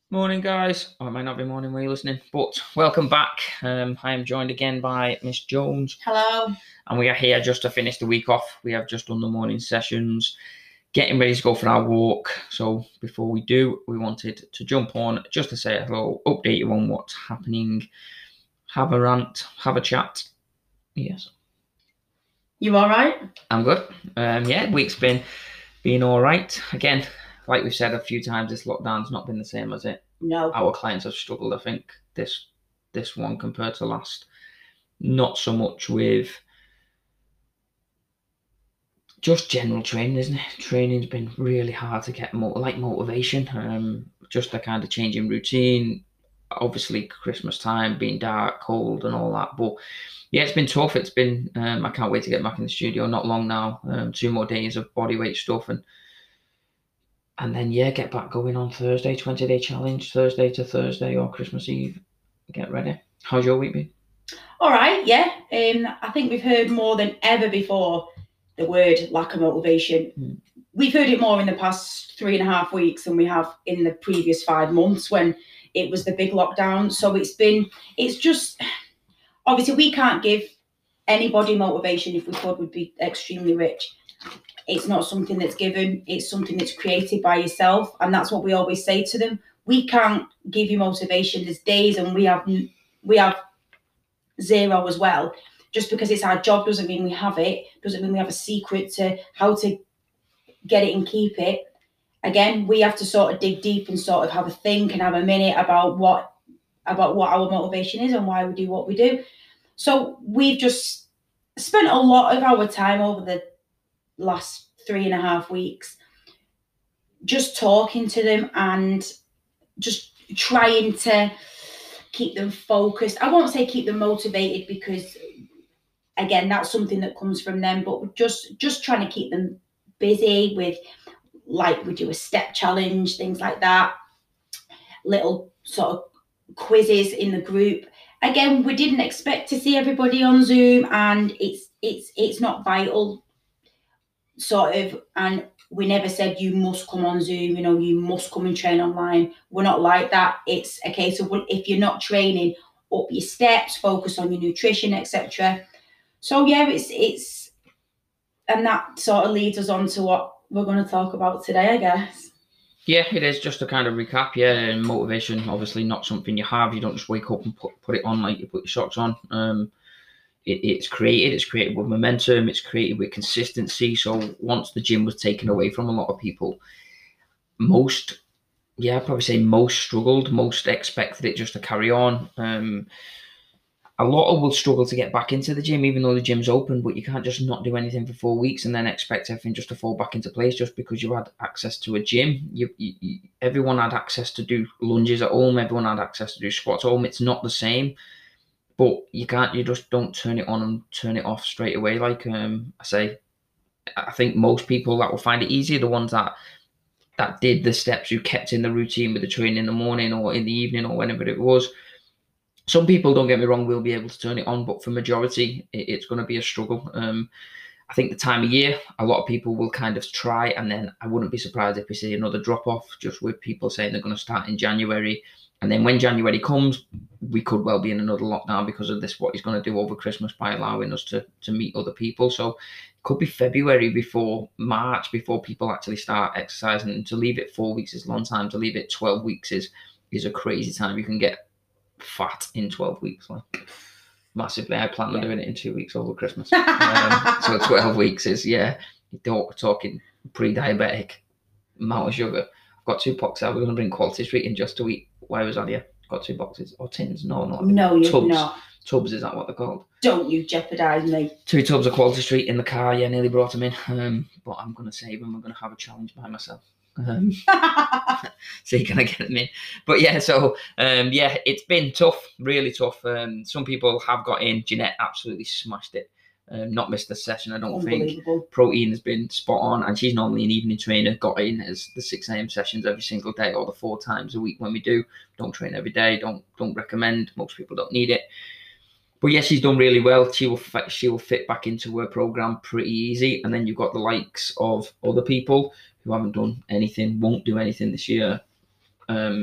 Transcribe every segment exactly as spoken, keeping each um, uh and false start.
Morning, guys. Or it might not be morning where you're listening, but welcome back. Um, I am joined again by Miss Jones. Hello. And we are here just to finish the week off. We have just done the morning sessions, getting ready to go for our walk. So before we do, we wanted to jump on just to say hello, update you on what's happening, have a rant, have a chat. Yes. You all right? I'm good. Um, yeah, week's been been all right. Again, like we've said a few times, this lockdown's not been the same as it. No. Our clients have struggled, I think, this this one compared to last. Not so much with just general training, isn't it? Training's been really hard to get more like motivation. Um, just a kind of changing routine. Obviously, Christmas time, being dark, cold, and all that. But yeah, it's been tough. It's been. Um, I can't wait to get back in the studio. Not long now. Um, two more days of bodyweight stuff, and and then yeah, get back going on Thursday. Twenty day challenge, Thursday to Thursday or Christmas Eve. Get ready. How's your week been? All right, yeah. Um, I think we've heard more than ever before the word lack of motivation. Mm. We've heard it more in the past three and a half weeks than we have in the previous five months when it was the big lockdown. So it's been, it's just, obviously we can't give anybody motivation. If we could, we'd be extremely rich. It's not something that's given. It's something that's created by yourself. And that's what we always say to them. We can't give you motivation. There's days and we have, we have, zero as well. Just because it's our job doesn't mean we have it, doesn't mean we have a secret to how to get it and keep it. Again, we have to sort of dig deep and sort of have a think and have a minute about what about what our motivation is and why we do what we do. So we've just spent a lot of our time over the last three and a half weeks just talking to them and just trying to keep them focused. I won't say keep them motivated because, again, that's something that comes from them, but just just trying to keep them busy with, like, we do a step challenge, things like that, little sort of quizzes in the group. Again, we didn't expect to see everybody on Zoom, and it's it's it's not vital, sort of, and we never said you must come on Zoom, you know, you must come and train online. We're not like that. It's a case of, well, if you're not training, up your steps, focus on your nutrition, et cetera. So yeah, it's it's and that sort of leads us on to what we're going to talk about today, I guess. Yeah, it is just to kind of recap. Yeah, and motivation, obviously not something you have. You don't just wake up and put put it on like you put your socks on. Um, it, it's created. It's created with momentum. It's created with consistency. So once the gym was taken away from a lot of people, most, yeah, I'd probably say most struggled. Most expected it just to carry on. Um, a lot of will struggle to get back into the gym, even though the gym's open, but you can't just not do anything for four weeks and then expect everything just to fall back into place just because you had access to a gym. You, you, everyone had access to do lunges at home. Everyone had access to do squats at home. It's not the same, but you can't, you just don't turn it on and turn it off straight away. Like um, I say, I think most people that will find it easier, the ones that that did the steps, who kept in the routine with the training in the morning or in the evening or whenever it was. Some people, don't get me wrong, will be able to turn it on, but for majority, it, it's going to be a struggle. Um, I think the time of year, a lot of people will kind of try, and then I wouldn't be surprised if we see another drop off, just with people saying they're going to start in January. And then when January comes, we could well be in another lockdown because of this, what he's going to do over Christmas by allowing us to, to meet other people. So it could be February before March, before people actually start exercising. And to leave it four weeks is a long time. To leave it twelve weeks is is a crazy time. You can get fat in twelve weeks, like massively. I plan on yeah. doing it in two weeks over Christmas. um, so twelve weeks is, yeah, you're talking pre-diabetic amount of sugar. I've got two boxes. We're going to bring Quality Street in just to eat while I was on here. Got two boxes or tins. No, not no, you're tubs. not. Tubs, is that what they're called? Don't you jeopardise me. Two tubs of Quality Street in the car. Yeah, nearly brought them in. Um, but I'm going to save them. I'm going to have a challenge by myself. Um, so you're gonna get me, but yeah. So um, yeah, it's been tough, really tough. Um, some people have got in. Jeanette absolutely smashed it. Um, not missed the session, I don't think. Protein has been spot on, and she's normally an evening trainer. Got in as the six a.m. sessions every single day, or the four times a week when we do. Don't train every day. Don't don't recommend. Most people don't need it. But yeah, she's done really well. She will fit, she will fit back into her program pretty easy. And then you've got the likes of other people who haven't done anything, won't do anything this year. Um,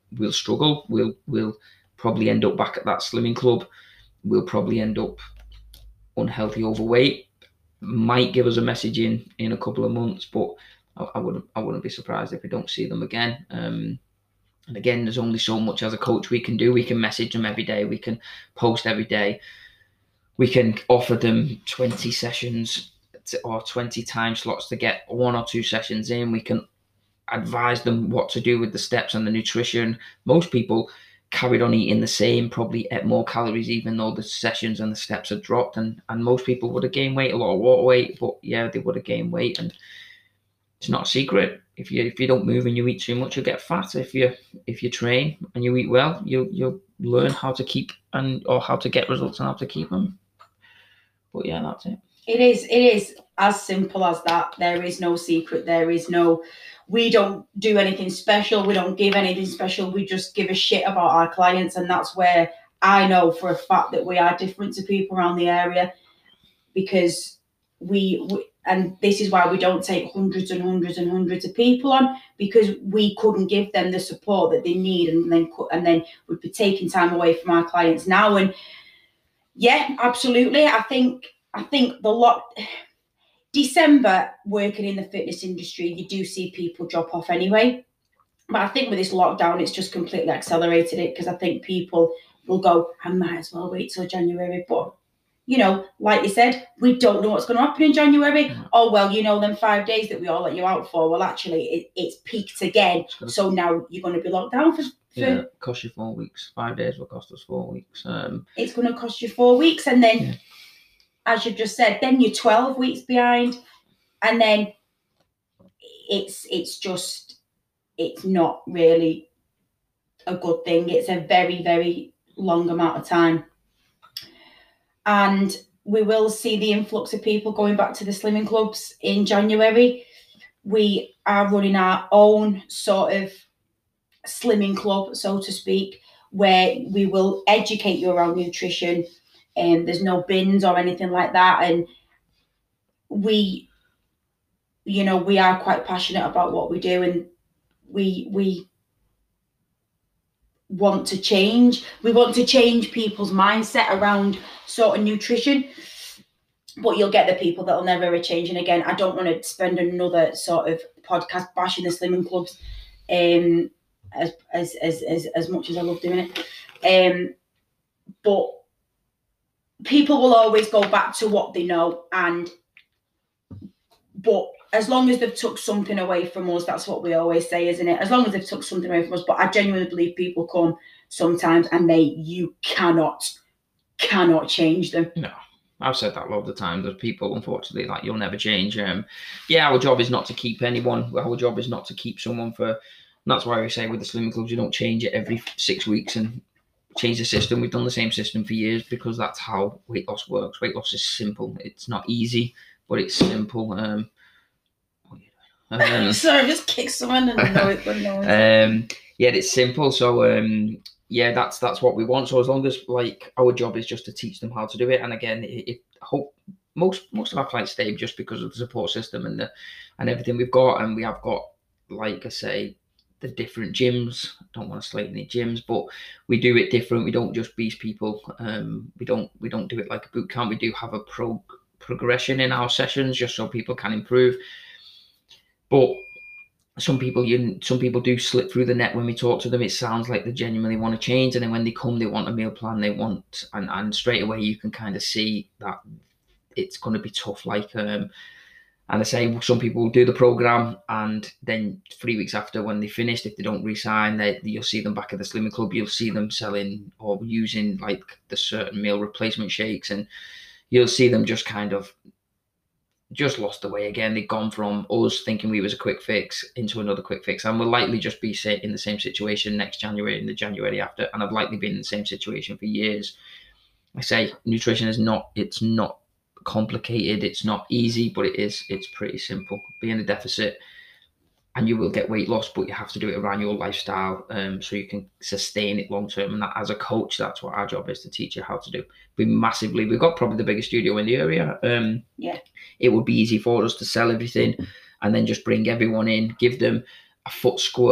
we'll struggle. We'll we'll probably end up back at that slimming club. We'll probably end up unhealthy, overweight. Might give us a message in in a couple of months, but I, I wouldn't I wouldn't be surprised if we don't see them again. Um, and again, there's only so much as a coach we can do. We can message them every day. We can post every day. We can offer them twenty sessions to, or twenty time slots to get one or two sessions in. We can advise them what to do with the steps and the nutrition. Most people carried on eating the same, probably ate more calories even though the sessions and the steps had dropped, and and most people would have gained weight, a lot of water weight, but yeah, they would have gained weight. And it's not a secret. If you if you don't move and you eat too much, you'll get fat. If you if you train and you eat well, you'll you'll learn how to keep and or how to get results and how to keep them. But yeah, that's it. It is it is as simple as that. There is no secret. There is no, we don't do anything special. We don't give anything special. We just give a shit about our clients. And that's where I know for a fact that we are different to people around the area, because we, we and this is why we don't take hundreds and hundreds and hundreds of people on, because we couldn't give them the support that they need, and then and then we'd be taking time away from our clients now. And yeah, absolutely. I think I think the lot December, working in the fitness industry, you do see people drop off anyway. But I think with this lockdown, it's just completely accelerated it, because I think people will go, I might as well wait till January. But, you know, like you said, we don't know what's going to happen in January. Mm. Oh, well, you know, them five days that we all let you out for, well, actually, it, it's peaked again. It's so now you're going to be locked down for... for yeah, it cost you four weeks. Five days will cost us four weeks. Um, it's going to cost you four weeks. And then... Yeah. As you've just said, then you're twelve weeks behind, and then it's it's just, it's not really a good thing. It's a very, very long amount of time. And we will see the influx of people going back to the slimming clubs in January. We are running our own sort of slimming club, so to speak, where we will educate you around nutrition. And um, there's no bins or anything like that. And we, you know, we are quite passionate about what we do, and we we want to change. We want to change people's mindset around sort of nutrition. But you'll get the people that'll never ever change. And again, I don't want to spend another sort of podcast bashing the slimming clubs, um, as as as as, as much as I love doing it. Um, but people will always go back to what they know, and but as long as they've took something away from us, that's what we always say, isn't it? As long as they've took something away from us. But I genuinely believe people come sometimes and they you cannot cannot change them. No, I've said that a lot of the time. There's people, unfortunately, like, you'll never change. Um, yeah, our job is not to keep anyone. Our job is not to keep someone for. And that's why we say with the slimming clubs, you don't change it every six weeks and change the system. We've done the same system for years, because that's how weight loss works. Weight loss is simple. It's not easy, but it's simple. Um, what are you doing? Um, Sorry, I just kicked someone and know it, but no one's um, yeah, it's simple. So um, yeah, that's that's what we want. So as long as, like, our job is just to teach them how to do it. And again, it, it hope most most of our clients stay just because of the support system and the and everything we've got. And we have got, like I say, the different gyms. I don't want to slate any gyms, but we do it different. We don't just beast people. Um, we don't we don't do it like a boot camp. We do have a pro progression in our sessions, just so people can improve. But some people, you some people do slip through the net when we talk to them. It sounds like they genuinely want to change, and then when they come, they want a meal plan. They want, and and straight away you can kind of see that it's going to be tough. Like um. And I say some people will do the program, and then three weeks after, when they finished, if they don't re-sign, they, you'll see them back at the slimming club. You'll see them selling or using like the certain meal replacement shakes, and you'll see them just kind of just lost the way again. They've gone from us thinking we was a quick fix into another quick fix, and we'll likely just be in the same situation next January and the January after. And I've likely been in the same situation for years. I say nutrition is not, it's not complicated, it's not easy, but it is it's pretty simple. Be in a deficit and you will get weight loss, but you have to do it around your lifestyle, um so you can sustain it long term. And that, as a coach, that's what our job is, to teach you how to do. We massively we've got probably the biggest studio in the area. Um yeah it would be easy for us to sell everything and then just bring everyone in, give them a foot score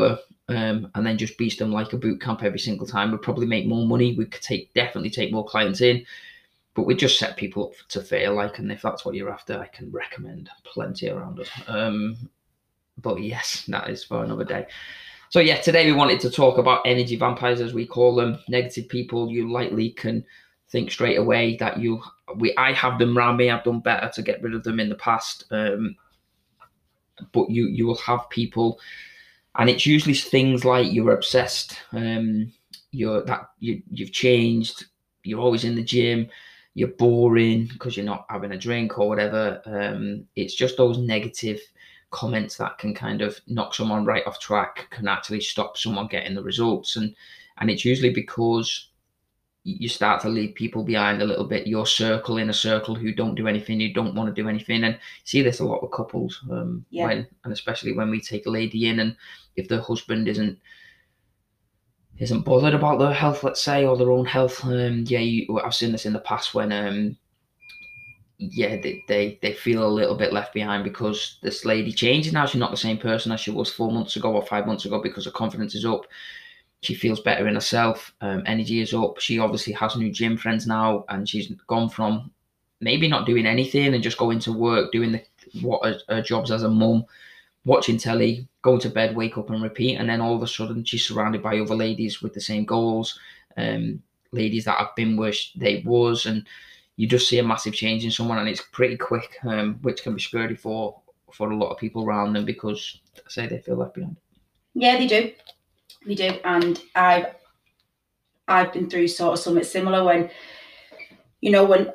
um, and then just beast them like a boot camp every single time. We'd probably make more money. We could take definitely take more clients in, but we just set people up to fail. Like, and if that's what you're after, I can recommend plenty around us. Um, but yes, that is for another day. So yeah, today we wanted to talk about energy vampires, as we call them, negative people. You likely can think straight away that you, we, I have them around me. I've done better to get rid of them in the past. Um, but you, you will have people, and it's usually things like you're obsessed. Um, you're that you, you've changed. You're always in the gym. You're boring because you're not having a drink or whatever. Um, it's just those negative comments that can kind of knock someone right off track, can actually stop someone getting the results. And and it's usually because you start to leave people behind a little bit, your circle, in a circle who don't do anything, who don't want to do anything. And see this a lot with couples, um, Yeah. when, and especially when we take a lady in, and if the husband isn't isn't bothered about their health, let's say, or their own health, um, yeah, you, I've seen this in the past when, um, yeah, they, they they feel a little bit left behind because this lady changes now. She's not the same person as she was four months ago or five months ago because her confidence is up. She feels better in herself. Um, energy is up. She obviously has new gym friends now, and she's gone from maybe not doing anything and just going to work, doing the what her, her jobs as a mum, watching telly, going to bed, wake up and repeat. And then all of a sudden she's surrounded by other ladies with the same goals, um, ladies that have been where they was, and you just see a massive change in someone, and it's pretty quick, um, which can be scary for for a lot of people around them because, I say, they feel left behind. Yeah, they do. They do. And I've I've been through sort of something similar when, you know, when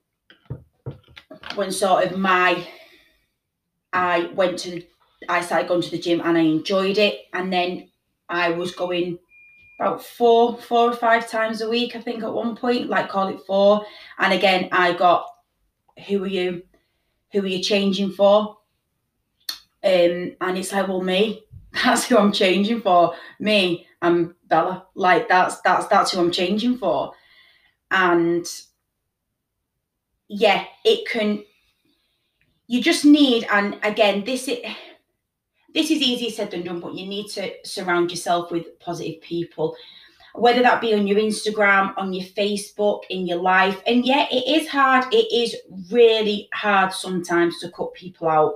when sort of my I went to I started going to the gym and I enjoyed it, and then I was going about four, four or five times a week, I think, at one point, like call it four. And again, I got, who are you? Who are you changing for? Um, and it's like, well, me. That's who I'm changing for. Me. I'm Bella. Like that's that's that's who I'm changing for. And yeah, it can. You just need, and again, this is. This is easier said than done, but you need to surround yourself with positive people, whether that be on your Instagram, on your Facebook, in your life. And yeah, it is hard. It is really hard sometimes to cut people out.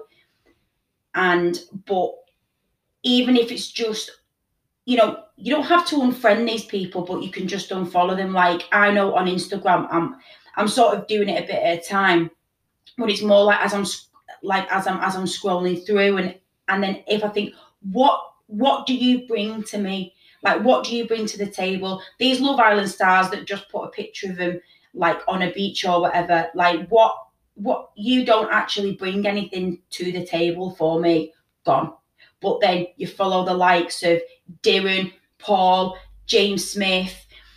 And, but even if it's just, you know, you don't have to unfriend these people, but you can just unfollow them. Like I know on Instagram, I'm, I'm sort of doing it a bit at a time, but it's more like as I'm, like as I'm, as I'm scrolling through, and And then if I think, what what do you bring to me? Like, what do you bring to the table? These Love Island stars that just put a picture of them, like, on a beach or whatever, like, what, what you don't actually bring anything to the table for me, gone. But then you follow the likes of Darren, Paul, James Smith.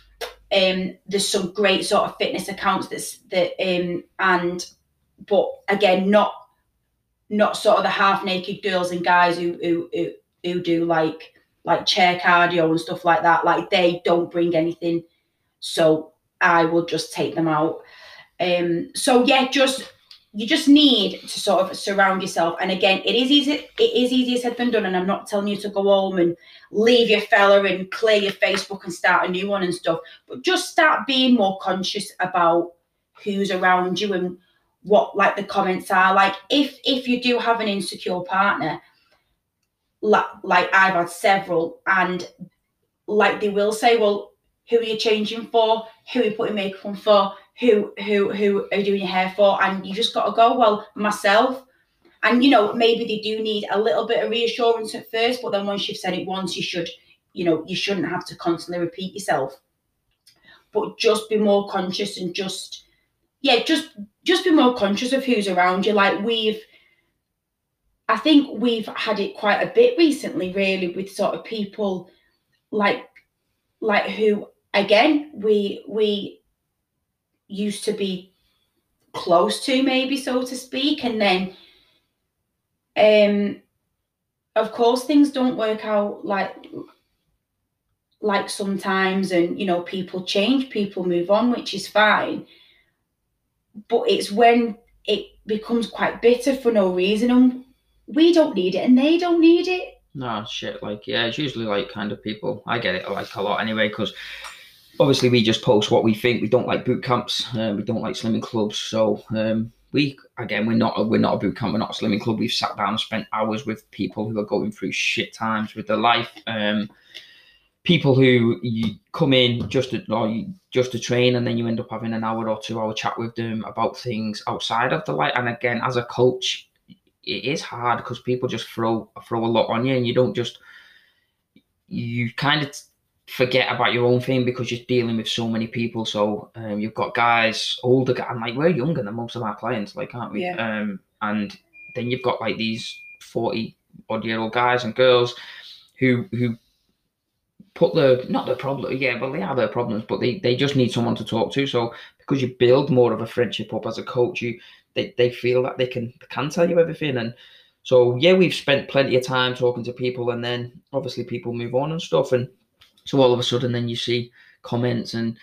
Um, there's some great sort of fitness accounts that's, that, um, and, but again, not, not sort of the half naked girls and guys who, who who who do like like chair cardio and stuff like that. Like they don't bring anything, so I will just take them out. Um, so yeah, just you just need to sort of surround yourself. And again, it is easy. It is easier said than done. And I'm not telling you to go home and leave your fella and clear your Facebook and start a new one and stuff. But just start being more conscious about who's around you and what like the comments are. Like if if you do have an insecure partner, like like I've had several, and like they will say, well, who are you changing for? Who are you putting makeup on for? Who who who are you doing your hair for? And you just got to go, well, myself. And you know, maybe they do need a little bit of reassurance at first, but then once you've said it once, you should, you know, you shouldn't have to constantly repeat yourself. But just be more conscious and just yeah, just just be more conscious of who's around you. Like we've, I think we've had it quite a bit recently, really, with sort of people like, like who, again, we we used to be close to, maybe, so to speak, and then, um, of course, things don't work out like like sometimes, and you know, people change, people move on, which is fine. But it's when it becomes quite bitter for no reason, and we don't need it and they don't need it. No shit, like yeah, it's usually like kind of people. I get it like a lot anyway, because obviously we just post what we think. We don't like boot camps. Uh, we don't like slimming clubs. So um, we again, we're not a, we're not a boot camp. We're not a slimming club. We've sat down and spent hours with people who are going through shit times with their life. Um, people who you come in just to or you, just to train, and then you end up having an hour or two hour chat with them about things outside of the light. And again, as a coach, it is hard because people just throw throw a lot on you, and you don't just you kind of forget about your own thing because you're dealing with so many people. So um, you've got guys, older guys, and like we're younger than most of our clients, like aren't we? Yeah. Um, and then you've got like these forty odd year old guys and girls who who put the not their problem, yeah, well they have their problems, but they they just need someone to talk to. So because you build more of a friendship up as a coach, you they, they feel that they can can tell you everything. And so yeah, we've spent plenty of time talking to people, and then obviously people move on and stuff, and so all of a sudden then you see comments and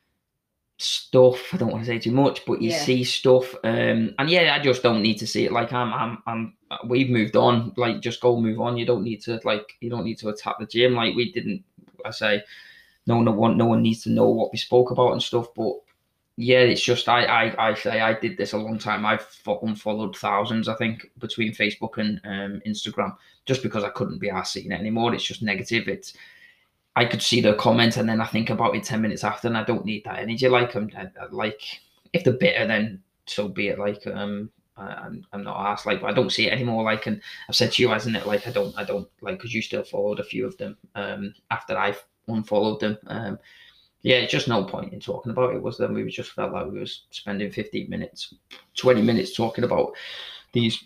stuff. I don't want to say too much, but you Yeah. see stuff, um, and yeah, I just don't need to see it. Like I'm, I'm, I'm. We've moved on. Like just go move on. You don't need to like. You don't need to attack the gym. Like we didn't. I say, no, no one, no one needs to know what we spoke about and stuff. But yeah, it's just I, I, I say I did this a long time. I've unfollowed thousands, I think, between Facebook and um, Instagram, just because I couldn't be arsed seeing it anymore. It's just negative. It's I could see the comment and then I think about it ten minutes after, and I don't need that energy. Like I'm like if they're bitter, then so be it. Like um, I, I'm I'm not asked. Like but I don't see it anymore. Like and I've said to you, hasn't it? Like I don't I don't like because you still followed a few of them um after I've unfollowed them. Um, yeah, it's just no point in talking about it. Was then we just felt like we was spending fifteen minutes, twenty minutes talking about these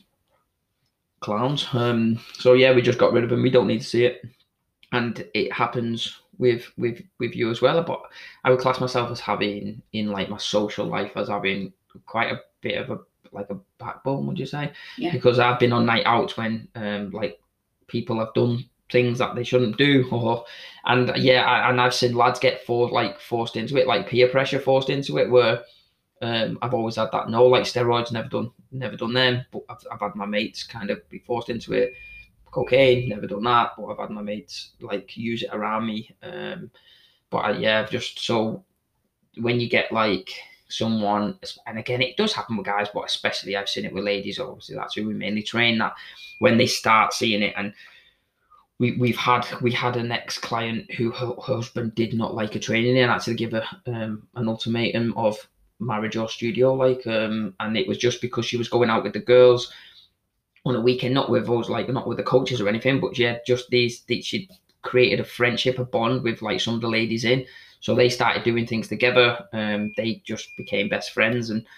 clowns. Um, so yeah, we just got rid of them. We don't need to see it. And it happens with with with you as well. But I would class myself as having in like my social life as having quite a bit of a like a backbone, would you say? Yeah. Because I've been on night outs when um like people have done things that they shouldn't do, or and yeah, I, and I've seen lads get forced like forced into it, like peer pressure forced into it, where um I've always had that no, like steroids, never done never done them, but I've, I've had my mates kind of be forced into it. Cocaine, never done that, but I've had my mates like use it around me. Um, but I, yeah, I've just so when you get like someone, and again, it does happen with guys, but especially I've seen it with ladies. Obviously, that's who we mainly train. That when they start seeing it, and we we've had we had an ex client who her, her husband did not like her training and had to give her um, an ultimatum of marriage or studio, like, um, and it was just because she was going out with the girls on a weekend, not with us, like not with the coaches or anything, but yeah, just these, these she created a friendship, a bond with like some of the ladies in. So they started doing things together. Um, they just became best friends, and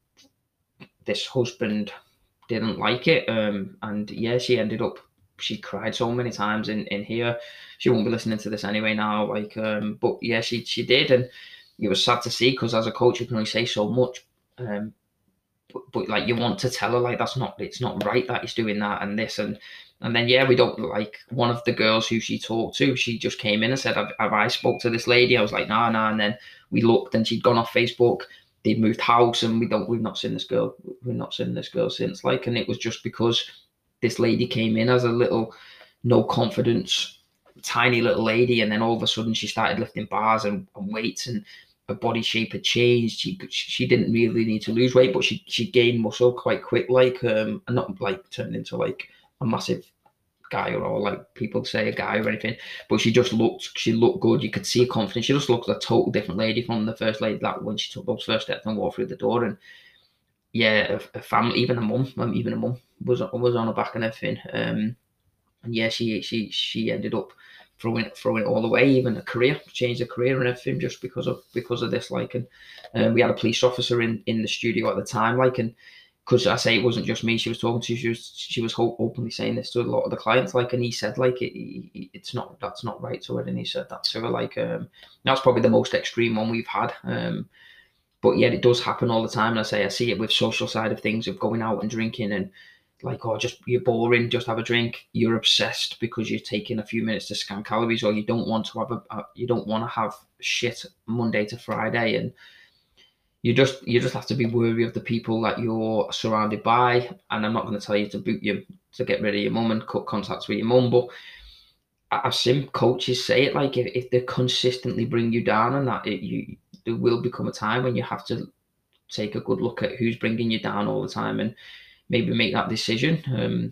this husband didn't like it. Um, and yeah, she ended up she cried so many times in, in here. She won't be listening to this anyway now. Like, um, but yeah, she she did, and it was sad to see because as a coach, you can only say so much. Um, But, but like you want to tell her like that's not it's not right that he's doing that and this and and then yeah we don't like one of the girls who she talked to, she just came in and said have, have I spoke to this lady. I was like nah nah and then we looked and she'd gone off Facebook, they'd moved house, and we don't we've not seen this girl we've not seen this girl since. Like, and it was just because this lady came in as a little no confidence tiny little lady, and then all of a sudden she started lifting bars and, and weights, and her body shape had changed. She she didn't really need to lose weight, but she she gained muscle quite quick, like um, and not like turned into like a massive guy or, or like people say a guy or anything. But she just looked she looked good. You could see her confidence. She just looked like a total different lady from the first lady that when she took those first steps and walked through the door. And yeah, a, a family, even a mum, um, even a mum was was on her back and everything. Um, and yeah, she she she ended up throwing throwing it all away, even a career, changed her career and everything just because of because of this. Like, and um, we had a police officer in in the studio at the time, like, and because I say it wasn't just me she was talking to, she was she was openly saying this to a lot of the clients, like, and he said like it, it, it's not that's not right to her, and he said that to her, like, um, that's probably the most extreme one we've had. Um, but yeah, it does happen all the time. And I say I see it with social side of things of going out and drinking and like, oh, just you're boring, just have a drink. You're obsessed because you're taking a few minutes to scan calories, or you don't want to have a, a you don't want to have shit Monday to Friday, and you just you just have to be wary of the people that you're surrounded by. And I'm not going to tell you to boot you to get rid of your mum and cut contacts with your mum, but I've seen coaches say it, like if, if they consistently bring you down and that, it, you there will become a time when you have to take a good look at who's bringing you down all the time and maybe make that decision. Um,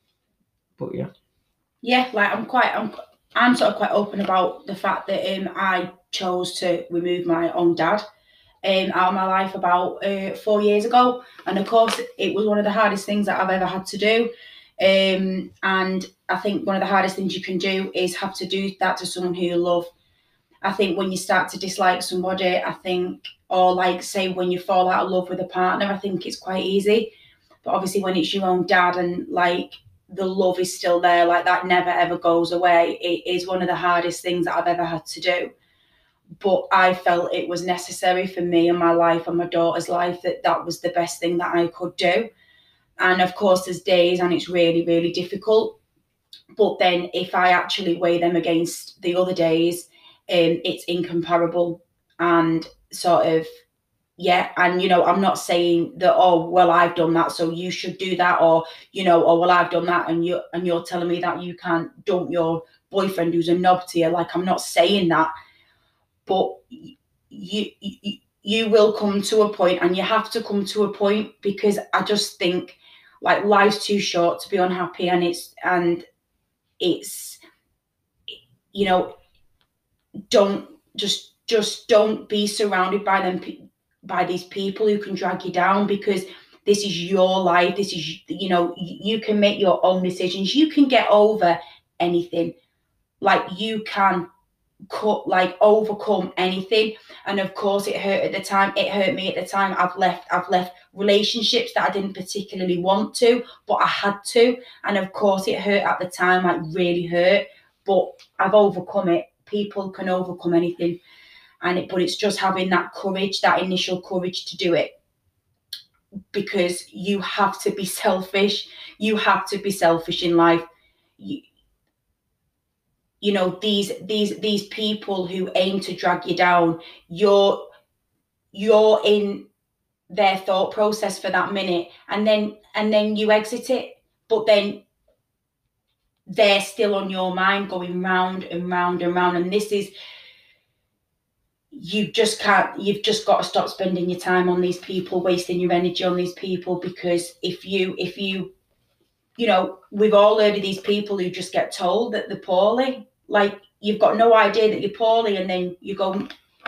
but yeah, yeah, like I'm quite, I'm, I'm sort of quite open about the fact that um, I chose to remove my own dad um, out of my life about uh, four years ago, and of course it was one of the hardest things that I've ever had to do. Um, and I think one of the hardest things you can do is have to do that to someone who you love. I think when you start to dislike somebody, I think, or like say when you fall out of love with a partner, I think it's quite easy. But obviously when it's your own dad and like the love is still there, like that never ever goes away. It is one of the hardest things that I've ever had to do. But I felt it was necessary for me and my life and my daughter's life, that that was the best thing that I could do. And of course there's days and it's really, really difficult. But then if I actually weigh them against the other days, um, it's incomparable. And sort of, yeah, and you know, I'm not saying that, oh well, I've done that, so you should do that, or you know, oh well, I've done that, and you and you're telling me that you can't dump your boyfriend who's a knob to you. Like, I'm not saying that, but you you you will come to a point, and you have to come to a point, because I just think like life's too short to be unhappy, and it's and it's you know, don't just just don't be surrounded by them by these people who can drag you down, because this is your life. This is, you know, you can make your own decisions. You can get over anything. Like, you can cut, like overcome anything. And of course it hurt at the time. It hurt me at the time. I've left, I've left relationships that I didn't particularly want to, but I had to. And of course it hurt at the time, like really hurt, but I've overcome it. People can overcome anything. And it, but it's just having that courage, that initial courage to do it, because you have to be selfish. You have to be selfish in life. You, you know, these these these people who aim to drag you down, you're you're in their thought process for that minute, and then and then you exit it, but then they're still on your mind, going round and round and round. And this is, you just can't, you've just got to stop spending your time on these people, wasting your energy on these people, because if you if you you know, we've all heard of these people who just get told that they're poorly. Like, you've got no idea that you're poorly, and then you go,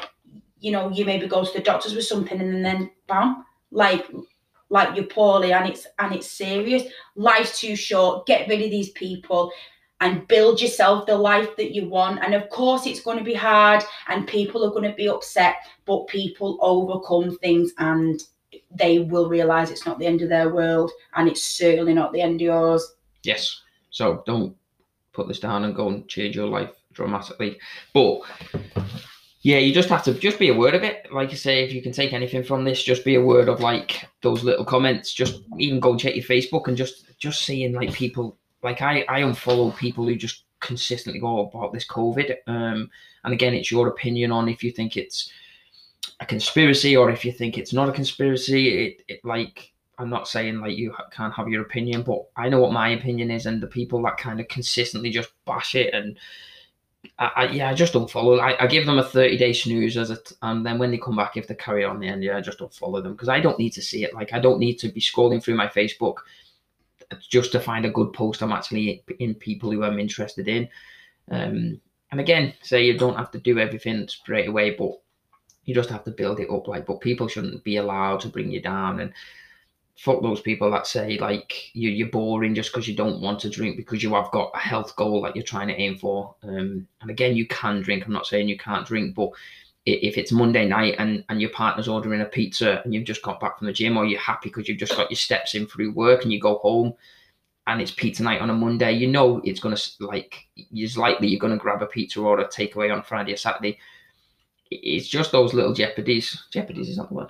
you know, you maybe go to the doctors with something, and then bam, like like you're poorly, and it's and it's serious. Life's too short. Get rid of these people and build yourself the life that you want. And of course it's going to be hard, and people are going to be upset, but people overcome things, and they will realize it's not the end of their world, and it's certainly not the end of yours. Yes. So don't put this down and go and change your life dramatically. But yeah, you just have to just be aware of it. Like I say, if you can take anything from this, just be aware of like those little comments. Just even go and check your Facebook, and just just seeing like people, like I, I unfollow people who just consistently go about this COVID. Um, and again, it's your opinion on if you think it's a conspiracy or if you think it's not a conspiracy. It, it like, I'm not saying like you can't have your opinion, but I know what my opinion is, and the people that kind of consistently just bash it, and I, I yeah, I just don't follow. I, I give them a thirty day snooze as a, and then when they come back, if they carry on the end, yeah, I just don't follow them, because I don't need to see it. Like, I don't need to be scrolling through my Facebook just to find a good post I'm actually in people who I'm interested in. Um, and again, say you don't have to do everything straight away, but you just have to build it up. Like, but people shouldn't be allowed to bring you down. And fuck those people that say like you, you're boring just because you don't want to drink, because you have got a health goal that you're trying to aim for. Um, and again, you can drink. I'm not saying you can't drink, but if it's Monday night and, and your partner's ordering a pizza and you've just got back from the gym, or you're happy because you've just got your steps in through work and you go home and it's pizza night on a Monday, you know it's going to, like, it's likely you're going to grab a pizza or a takeaway on Friday or Saturday. It's just those little jeopardies. Jeopardies is not the word.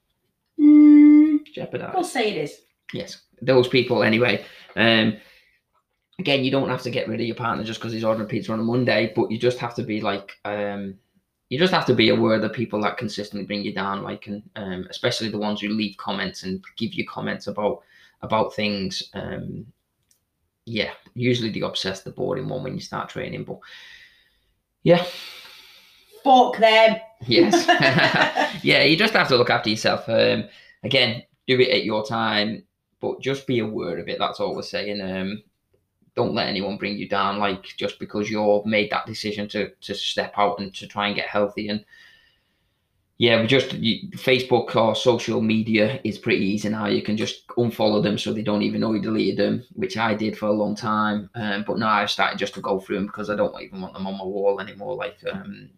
Mm, Jeopardize. I'll say it is. Yes, those people anyway. Um, again, you don't have to get rid of your partner just because he's ordering pizza on a Monday, but you just have to be like, um, you just have to be aware of the people that consistently bring you down, like, and um, especially the ones who leave comments and give you comments about about things. Um, yeah, usually the obsessed, the boring one when you start training, but yeah. Fuck them. Yes. Yeah, you just have to look after yourself. Um, again, do it at your time, but just be aware of it. That's all we're saying. Um, don't let anyone bring you down, like, just because you've made that decision to to step out and to try and get healthy. And yeah, we just you, Facebook or social media is pretty easy now. You can just unfollow them so they don't even know you deleted them, which I did for a long time. Um, but now I've started just to go through them because I don't even want them on my wall anymore. Like, um,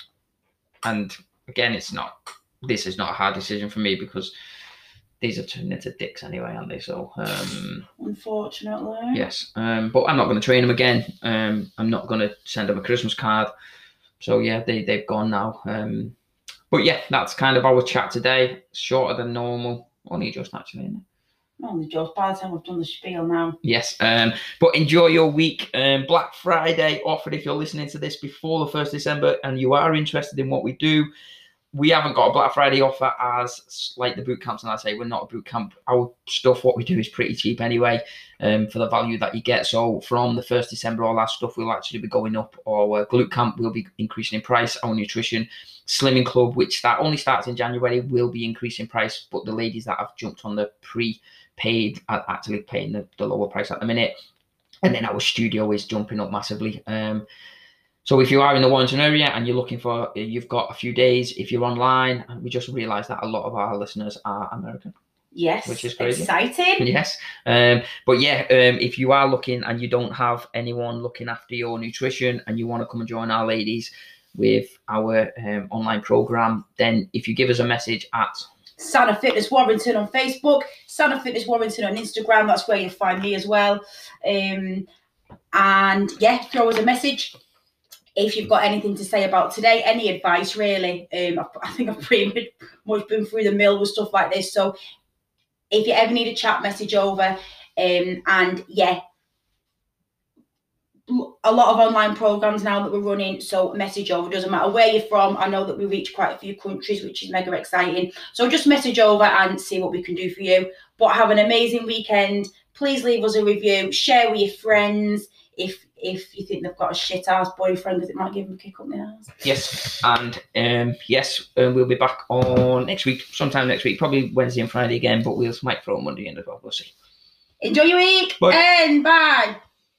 and again, it's not. This is not a hard decision for me because these are turning into dicks anyway, aren't they? So, um, unfortunately, yes. Um, but I'm not going to train them again. Um, I'm not going to send them a Christmas card. So yeah, they they've gone now. Um, but yeah, that's kind of our chat today. Shorter than normal, only just actually. Isn't it? Only just by the time we've done the spiel now. Yes. Um, but enjoy your week. Um, Black Friday offered if you're listening to this before the first of December and you are interested in what we do. We haven't got a Black Friday offer as like the boot camps, and I say we're not a boot camp. Our stuff, what we do, is pretty cheap anyway, um, for the value that you get. So from the first of December, all our stuff will actually be going up. Our glute camp will be increasing in price. Our nutrition, slimming club, which that only starts in January, will be increasing price. But the ladies that have jumped on the pre-paid are actually paying the, the lower price at the minute. And then our studio is jumping up massively. Um, So if you are in the Warrington area and you're looking for, you've got a few days, if you're online, and we just realised that a lot of our listeners are American. Yes, which is crazy. Exciting. Yes. Um, but yeah, um, if you are looking and you don't have anyone looking after your nutrition and you want to come and join our ladies with our um, online program, then if you give us a message at Sana Fitness Warrington on Facebook, Sana Fitness Warrington on Instagram, that's where you'll find me as well. Um, and yeah, throw us a message. If you've got anything to say about today, any advice really, um, I, I think I've pretty much been through the mill with stuff like this. So if you ever need a chat, message over. Um, and yeah, a lot of online programs now that we're running. So message over, doesn't matter where you're from. I know that we reach quite a few countries, which is mega exciting. So just message over and see what we can do for you. But have an amazing weekend. Please leave us a review, share with your friends. If if you think they've got a shit ass boyfriend, because it might give them a kick up the ass. Yes, and um, yes, uh, we'll be back on next week, sometime next week, probably Wednesday and Friday again, but we'll might throw Monday in as well. We'll see. Enjoy your week. Bye. And bye.